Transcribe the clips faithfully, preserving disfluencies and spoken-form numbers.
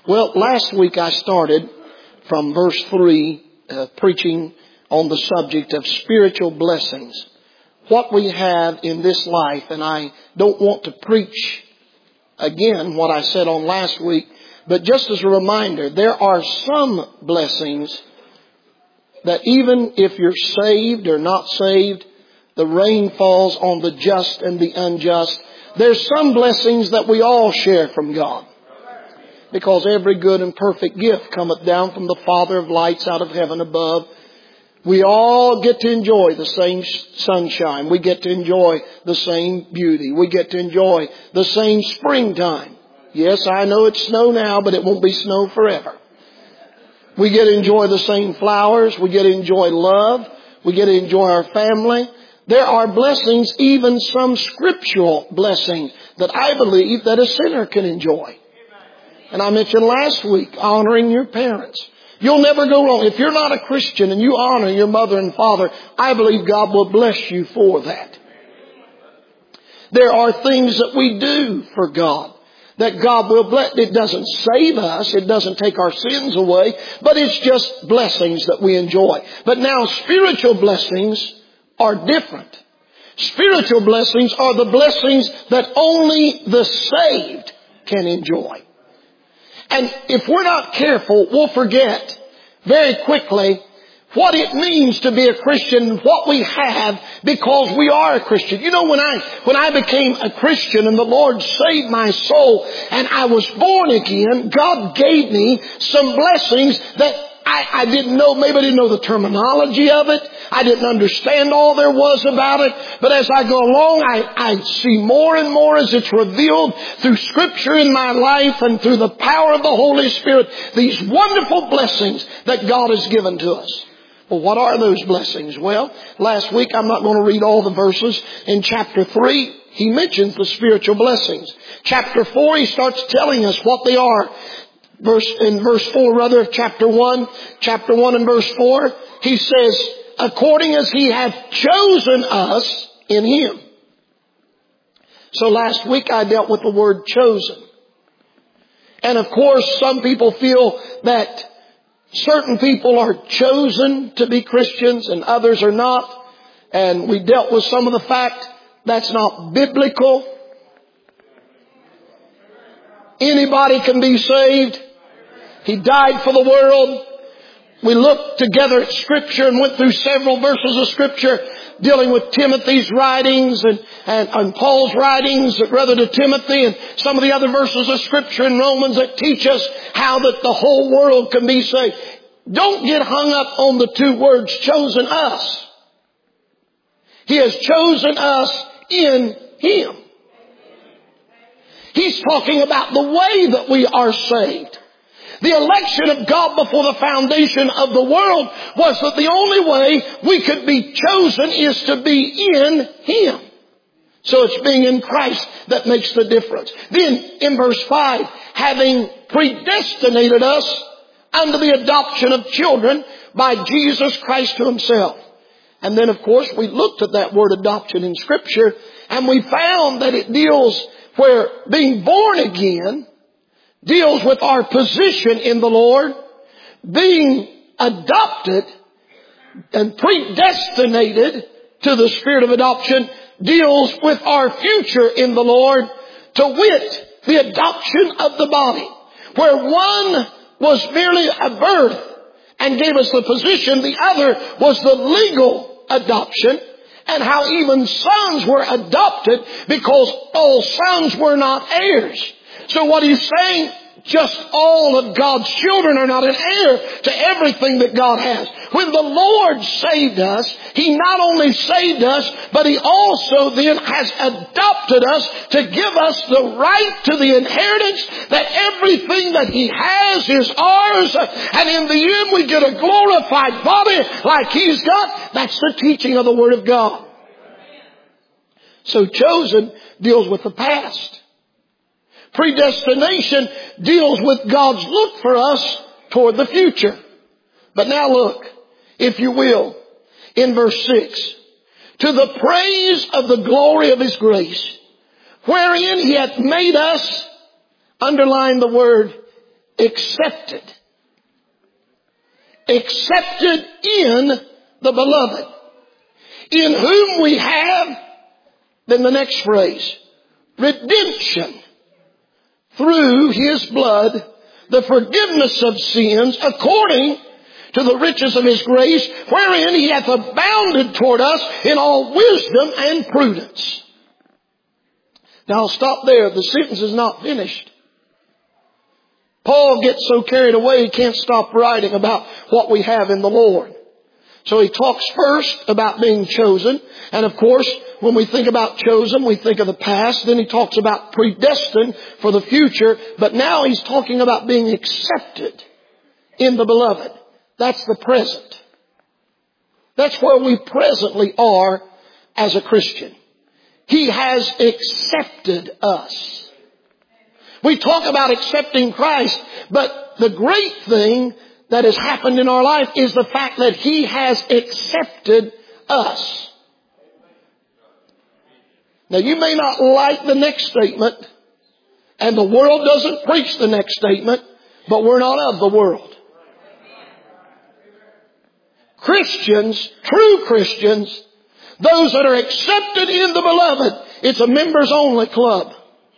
Well, last week I started from verse three, uh, preaching on the subject of spiritual blessings. What we have in this life, and I don't want to preach again what I said on last week, but just as a reminder, there are some blessings that even if you're saved or not saved, the rain falls on the just and the unjust. There's some blessings that we all share from God. Because every good and perfect gift cometh down from the Father of lights out of heaven above. We all get to enjoy the same sunshine. We get to enjoy the same beauty. We get to enjoy the same springtime. Yes, I know it's snow now, but it won't be snow forever. We get to enjoy the same flowers. We get to enjoy love. We get to enjoy our family. There are blessings, even some scriptural blessings, that I believe that a sinner can enjoy. And I mentioned last week, honoring your parents. You'll never go wrong. If you're not a Christian and you honor your mother and father, I believe God will bless you for that. There are things that we do for God that God will bless. It doesn't save us. It doesn't take our sins away. But it's just blessings that we enjoy. But now spiritual blessings are different. Spiritual blessings are the blessings that only the saved can enjoy. And if we're not careful, we'll forget very quickly what it means to be a Christian and what we have because we are a Christian. You know, when I, when I became a Christian and the Lord saved my soul and I was born again, God gave me some blessings that I, I didn't know, maybe I didn't know the terminology of it. I didn't understand all there was about it. But as I go along, I, I see more and more as it's revealed through Scripture in my life and through the power of the Holy Spirit, these wonderful blessings that God has given to us. Well, what are those blessings? Well, last week, I'm not going to read all the verses. In chapter three, he mentions the spiritual blessings. Chapter four, he starts telling us what they are. Verse, in verse four, rather, of chapter one, chapter one and verse four, he says, according as he hath chosen us in him. So last week I dealt with the word chosen. And of course, some people feel that certain people are chosen to be Christians and others are not. And we dealt with some of the fact that's not biblical. Anybody can be saved. He died for the world. We looked together at Scripture and went through several verses of Scripture dealing with Timothy's writings and, and, and Paul's writings, rather to Timothy, and some of the other verses of Scripture in Romans that teach us how that the whole world can be saved. Don't get hung up on the two words, chosen us. He has chosen us in Him. He's talking about the way that we are saved. The election of God before the foundation of the world was that the only way we could be chosen is to be in Him. So it's being in Christ that makes the difference. Then in verse five, having predestinated us unto the adoption of children by Jesus Christ to Himself. And then of course we looked at that word adoption in Scripture and we found that it deals where being born again deals with our position in the Lord. Being adopted and predestinated to the spirit of adoption deals with our future in the Lord, to wit, the adoption of the body. Where one was merely a birth and gave us the position, the other was the legal adoption. And how even sons were adopted because all sons were not heirs. So what he's saying, just all of God's children are not an heir to everything that God has. When the Lord saved us, He not only saved us, but He also then has adopted us to give us the right to the inheritance, that everything that He has is ours. And in the end we get a glorified body like He's got. That's the teaching of the Word of God. So chosen deals with the past. Predestination deals with God's look for us toward the future. But now look, if you will, in verse six. To the praise of the glory of His grace, wherein He hath made us, underline the word accepted. Accepted in the beloved, in whom we have, then the next phrase, redemption through His blood, the forgiveness of sins according to the riches of His grace, wherein He hath abounded toward us in all wisdom and prudence. Now I'll stop there. The sentence is not finished. Paul gets so carried away he can't stop writing about what we have in the Lord. So he talks first about being chosen. And of course, when we think about chosen, we think of the past. Then he talks about predestined for the future. But now he's talking about being accepted in the beloved. That's the present. That's where we presently are as a Christian. He has accepted us. We talk about accepting Christ, but the great thing that has happened in our life is the fact that He has accepted us. Now you may not like the next statement, and the world doesn't preach the next statement, but we're not of the world. Christians, true Christians, those that are accepted in the beloved, it's a members only club.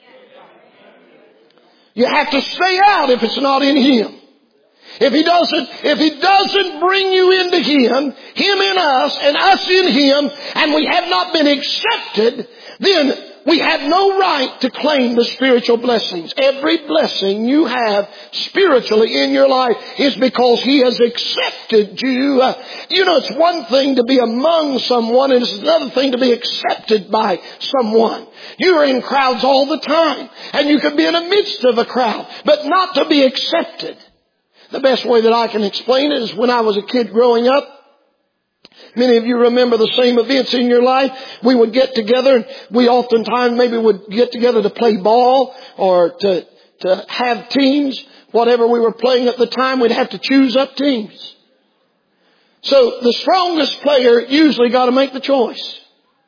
You have to stay out if it's not in Him. If He doesn't, if He doesn't bring you into Him, Him in us and us in Him, and we have not been accepted, then we have no right to claim the spiritual blessings. Every blessing you have spiritually in your life is because He has accepted you. Uh, you know, it's one thing to be among someone, and it's another thing to be accepted by someone. You are in crowds all the time, and you could be in the midst of a crowd, but not to be accepted. The best way that I can explain it is when I was a kid growing up. Many of you remember the same events in your life. We would get together, and we oftentimes maybe would get together to play ball or to, to have teams. Whatever we were playing at the time, we'd have to choose up teams. So the strongest player usually got to make the choice.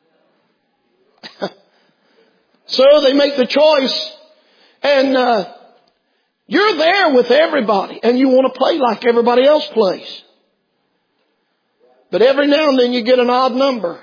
So they make the choice, and uh, you're there with everybody, and you want to play like everybody else plays. But every now and then you get an odd number.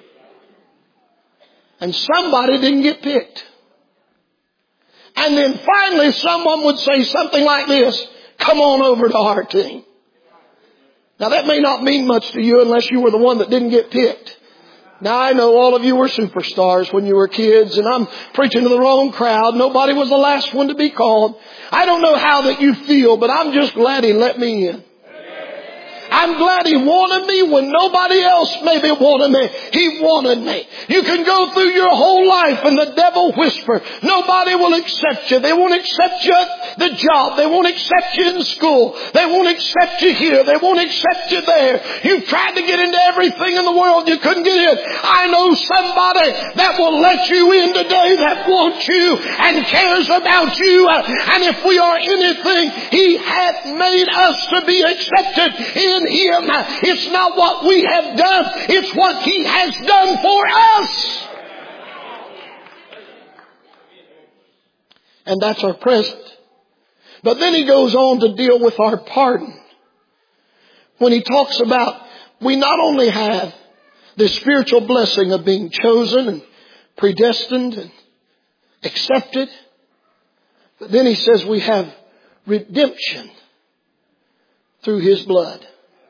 And somebody didn't get picked. And then finally someone would say something like this, come on over to our team. Now that may not mean much to you unless you were the one that didn't get picked. Now I know all of you were superstars when you were kids, and I'm preaching to the wrong crowd. Nobody was the last one to be called. I don't know how that you feel, but I'm just glad He let me in. I'm glad He wanted me when nobody else maybe wanted me. He wanted me. You can go through your whole life and the devil whisper, nobody will accept you. They won't accept you at the job. They won't accept you in school. They won't accept you here. They won't accept you there. You've tried to get into everything in the world. You couldn't get in. I know somebody that will let you in today that wants you and cares about you. And if we are anything, He hath made us to be accepted in Him. It's not what we have done. It's what He has done for us. And that's our present. But then he goes on to deal with our pardon. When he talks about we not only have the spiritual blessing of being chosen and predestined and accepted, but then he says we have redemption through His blood.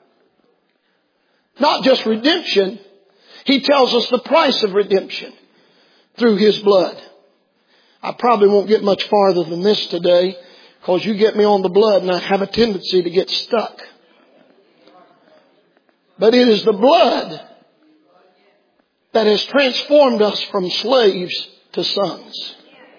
Not just redemption, he tells us the price of redemption through His blood. I probably won't get much farther than this today, because you get me on the blood and I have a tendency to get stuck. But it is the blood that has transformed us from slaves to sons.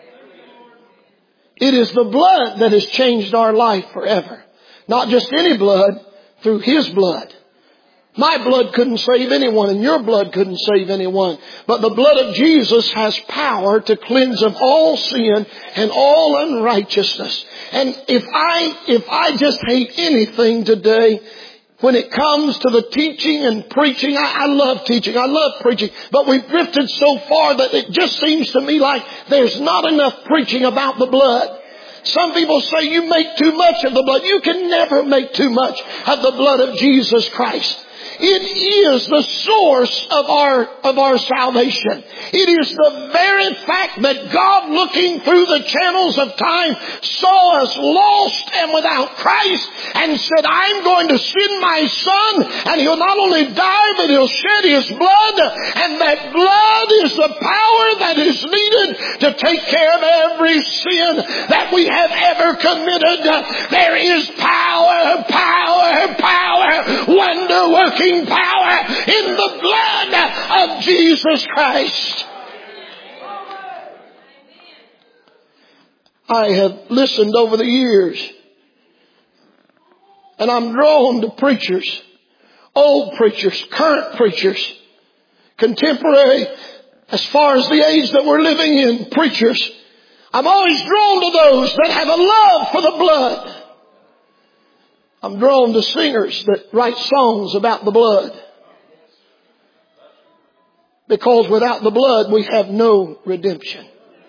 It is the blood that has changed our life forever. Not just any blood, through His blood. My blood couldn't save anyone, and your blood couldn't save anyone. But the blood of Jesus has power to cleanse of all sin and all unrighteousness. And if I, if I just hate anything today, when it comes to the teaching and preaching, I, I love teaching, I love preaching, but we've drifted so far that it just seems to me like there's not enough preaching about the blood. Some people say you make too much of the blood. You can never make too much of the blood of Jesus Christ. It is the source of our, of our salvation. It is the very fact that God, looking through the channels of time, saw us lost and without Christ and said, I'm going to send my Son, and He'll not only die, but He'll shed His blood, and that blood is the power that is needed to take care of every sin that we have ever committed. There is power, power, power, wonder-working power in the blood of Jesus Christ. I have listened over the years, and I'm drawn to preachers, old preachers, current preachers, contemporary, as far as the age that we're living in, preachers. I'm always drawn to those that have a love for the blood. I'm drawn to singers that write songs about the blood. Because without the blood, we have no redemption.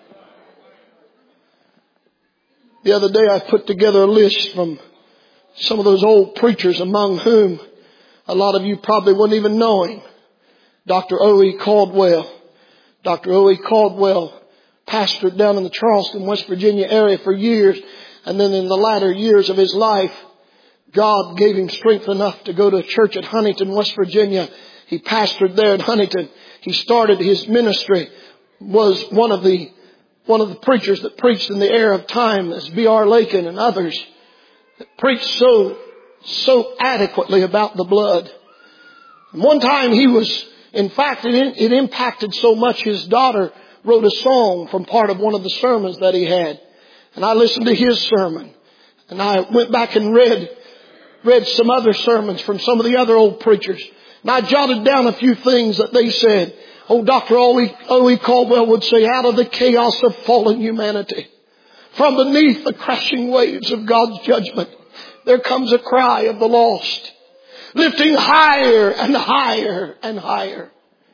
The other day I put together a list from some of those old preachers, among whom a lot of you probably wouldn't even know him. Doctor O E Caldwell. Doctor O E Caldwell pastored down in the Charleston, West Virginia area for years. And then in the latter years of his life, God gave him strength enough to go to a church at Huntington, West Virginia. He pastored there at Huntington. He started his ministry, was one of the one of the preachers that preached in the era of time, as B R Lakin and others, that preached so, so adequately about the blood. And one time he was, in fact, it, it impacted so much, his daughter wrote a song from part of one of the sermons that he had. And I listened to his sermon. And I went back and read read some other sermons from some of the other old preachers. And I jotted down a few things that they said. Oh, Doctor O E Caldwell would say, out of the chaos of fallen humanity, from beneath the crashing waves of God's judgment, there comes a cry of the lost, lifting higher and higher and higher,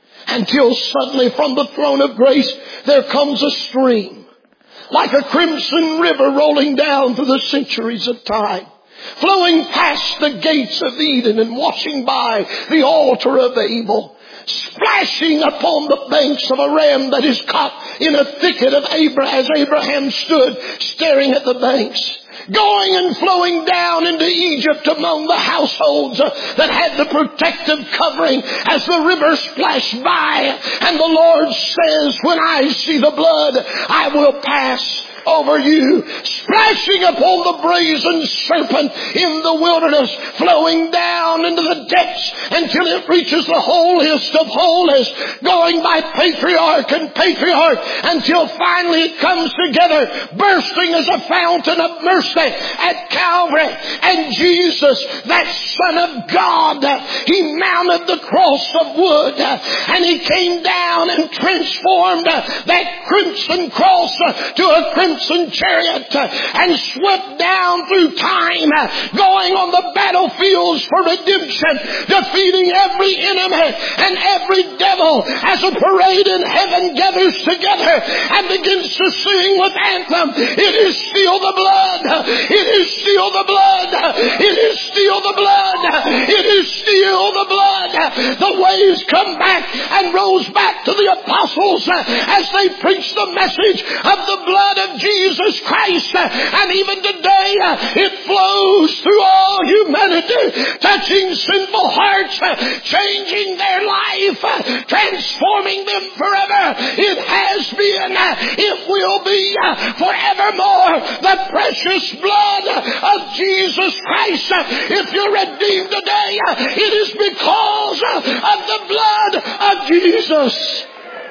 until suddenly from the throne of grace there comes a stream, like a crimson river rolling down through the centuries of time, flowing past the gates of Eden and washing by the altar of Abel, splashing upon the banks of a ram that is caught in a thicket of Abraham, as Abraham stood staring at the banks, going and flowing down into Egypt among the households that had the protective covering as the river splashed by. And the Lord says, when I see the blood, I will pass over you, splashing upon the brazen serpent in the wilderness, flowing down into the depths until it reaches the holiest of holies, going by patriarch and patriarch, until finally it comes together, bursting as a fountain of mercy at Calvary. And Jesus, that Son of God, He mounted the cross of wood, and He came down and transformed that crimson cross to a crimson chariot, and swept down through time, going on the battlefields for redemption, defeating every enemy and every devil, as a parade in heaven gathers together and begins to sing with anthem, it is still the blood, it is still the blood, it is still the blood, it is still the blood. The waves come back and rose back to the apostles as they preached the message of the blood of Jesus Christ. And even today it flows through all humanity, touching sinful hearts, changing their life, transforming them forever. It has been, it will be forevermore, the precious blood of Jesus Christ. If you're redeemed today, it is because of the blood of Jesus.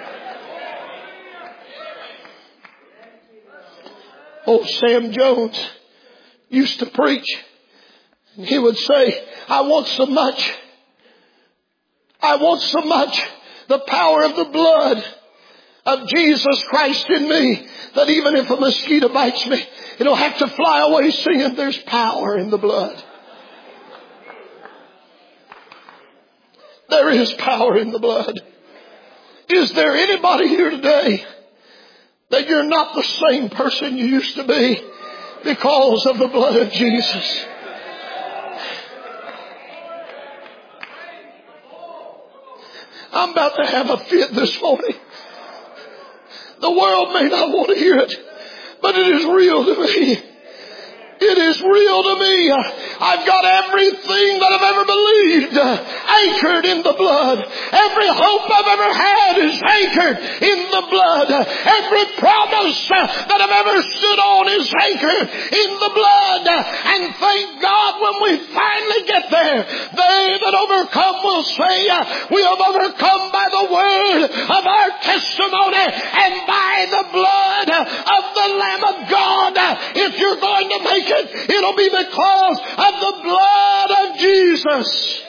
Oh, Sam Jones used to preach, and he would say, I want so much, I want so much the power of the blood of Jesus Christ in me, that even if a mosquito bites me, it'll have to fly away singing, there's power in the blood. There is power in the blood. Is there anybody here today that you're not the same person you used to be? because of the blood of Jesus. I'm about to have a fit this morning. The world may not want to hear it, but it is real to me. It is real to me. I've got everything that I've ever believed anchored in the blood. Every hope I've ever had is anchored in the blood. Every promise that I've ever stood on is anchored in the blood. And thank God when we finally get there, they that overcome will say, we have overcome by the word of our testimony and by the blood of the Lamb of God. If you're going to make it, it'll be because of the blood of Jesus.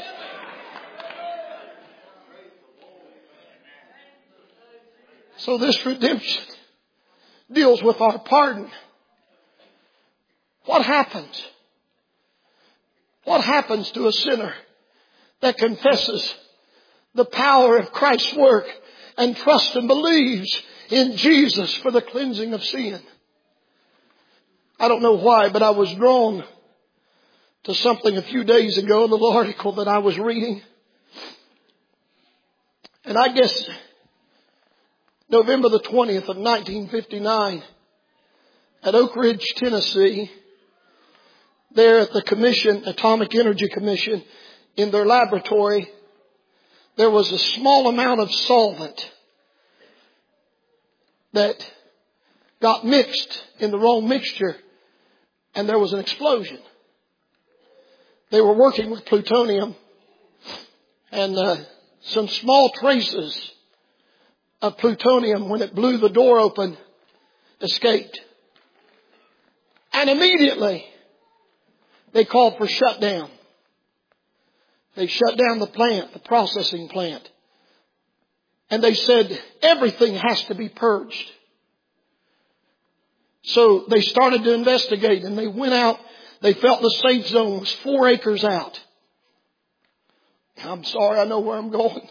So this redemption deals with our pardon. What happens? What happens to a sinner that confesses the power of Christ's work and trusts and believes in Jesus for the cleansing of sin? I don't know why, but I was drawn to something a few days ago, a little article that I was reading. And I guess November the twentieth of nineteen fifty-nine at Oak Ridge, Tennessee, there at the Commission, Atomic Energy Commission, in their laboratory, there was a small amount of solvent that got mixed in the wrong mixture, and there was an explosion. They were working with plutonium, and uh, some small traces of plutonium, when it blew the door open, escaped. And immediately, they called for shutdown. They shut down the plant, the processing plant. And they said, everything has to be purged. So they started to investigate, and they went out. They felt the safe zone was four acres out. I'm sorry, I know where I'm going.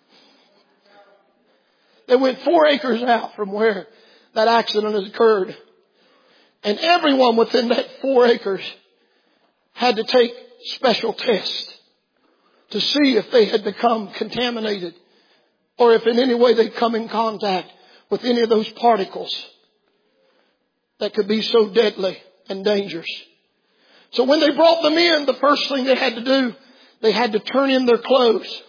They went four acres out from where that accident has occurred. And everyone within that four acres had to take special tests to see if they had become contaminated or if in any way they'd come in contact with any of those particles that could be so deadly and dangerous. So when they brought them in, the first thing they had to do, they had to turn in their clothes.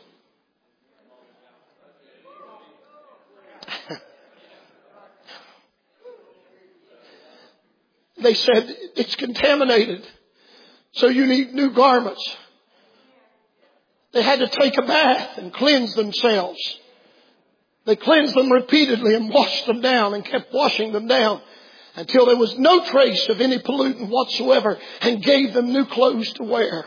They said, it's contaminated, so you need new garments. They had to take a bath and cleanse themselves. They cleansed them repeatedly and washed them down and kept washing them down until there was no trace of any pollutant whatsoever, and gave them new clothes to wear.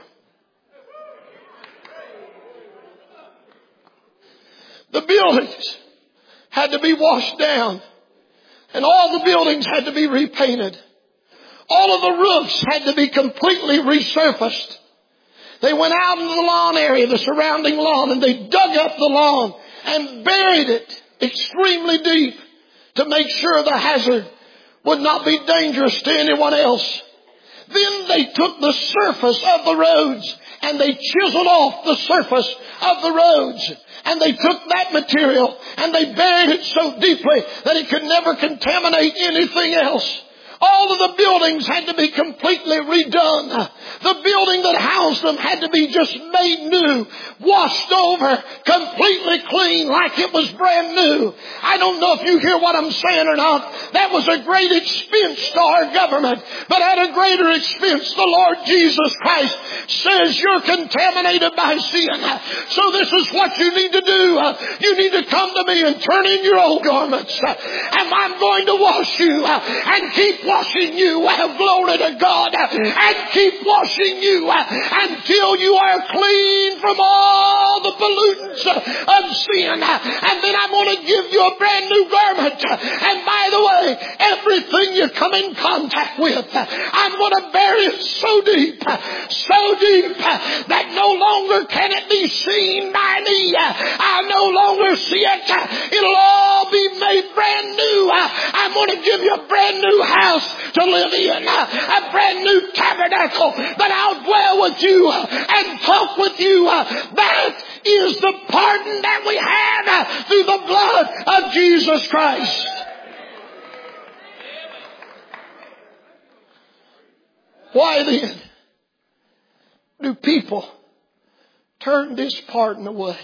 The buildings had to be washed down, and all the buildings had to be repainted. All of the roofs had to be completely resurfaced. They went out into the lawn area, the surrounding lawn, and they dug up the lawn and buried it extremely deep to make sure the hazard would not be dangerous to anyone else. Then they took the surface of the roads and they chiseled off the surface of the roads. And they took that material and they buried it so deeply that it could never contaminate anything else. All of the buildings had to be completely redone. The building that housed them had to be just made new, washed over, completely clean like it was brand new. I don't know if you hear what I'm saying or not. That was a great expense to our government. But at a greater expense, the Lord Jesus Christ says you're contaminated by sin. So this is what you need to do. You need to come to me and turn in your old garments. And I'm going to wash you and keep washing you. Glory to God. And keep washing you until you are clean from all the pollutants of sin. And then I'm going to give you a brand new garment. And by the way, everything you come in contact with, I'm going to bury it so deep, so deep that no longer can it be seen by me. I'll no longer see it. It'll all be made brand new. I'm going to give you a brand new house. house to live in, a brand new tabernacle, that I'll dwell with you and talk with you. That is the pardon that we have through the blood of Jesus Christ. Why then do people turn this pardon away?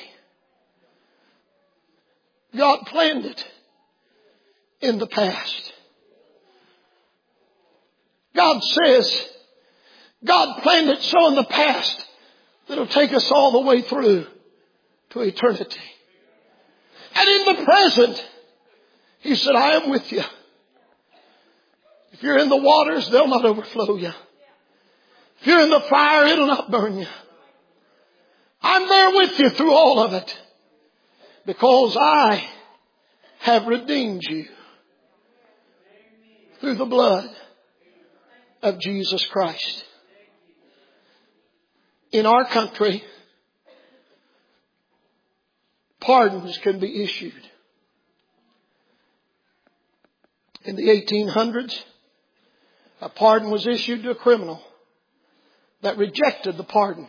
God planned it in the past. God says, God planned it so in the past that it'll take us all the way through to eternity. And in the present, He said, I am with you. If you're in the waters, they'll not overflow you. If you're in the fire, it'll not burn you. I'm there with you through all of it, because I have redeemed you through the blood of Jesus Christ. In our country, pardons can be issued. In the eighteen hundreds, a pardon was issued to a criminal that rejected the pardon.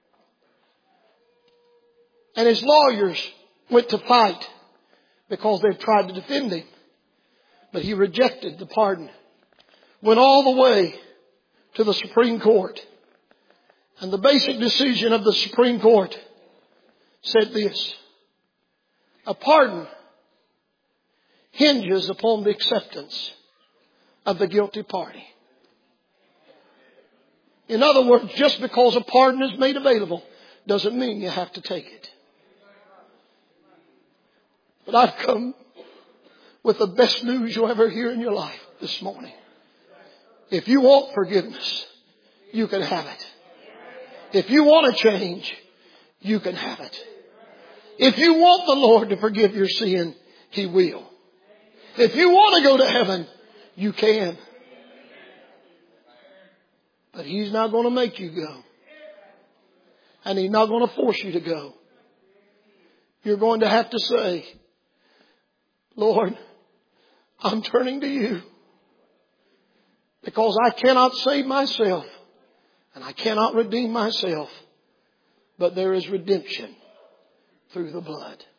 And his lawyers went to fight because they tried to defend him. But he rejected the pardon. Went all the way to the Supreme Court. And the basic decision of the Supreme Court said this: a pardon hinges upon the acceptance of the guilty party. In other words, just because a pardon is made available doesn't mean you have to take it. But I've come with the best news you'll ever hear in your life this morning. If you want forgiveness, you can have it. If you want to change, you can have it. If you want the Lord to forgive your sin, He will. If you want to go to heaven, you can. But He's not going to make you go. And He's not going to force you to go. You're going to have to say, Lord, I'm turning to you, because I cannot save myself and I cannot redeem myself, but there is redemption through the blood.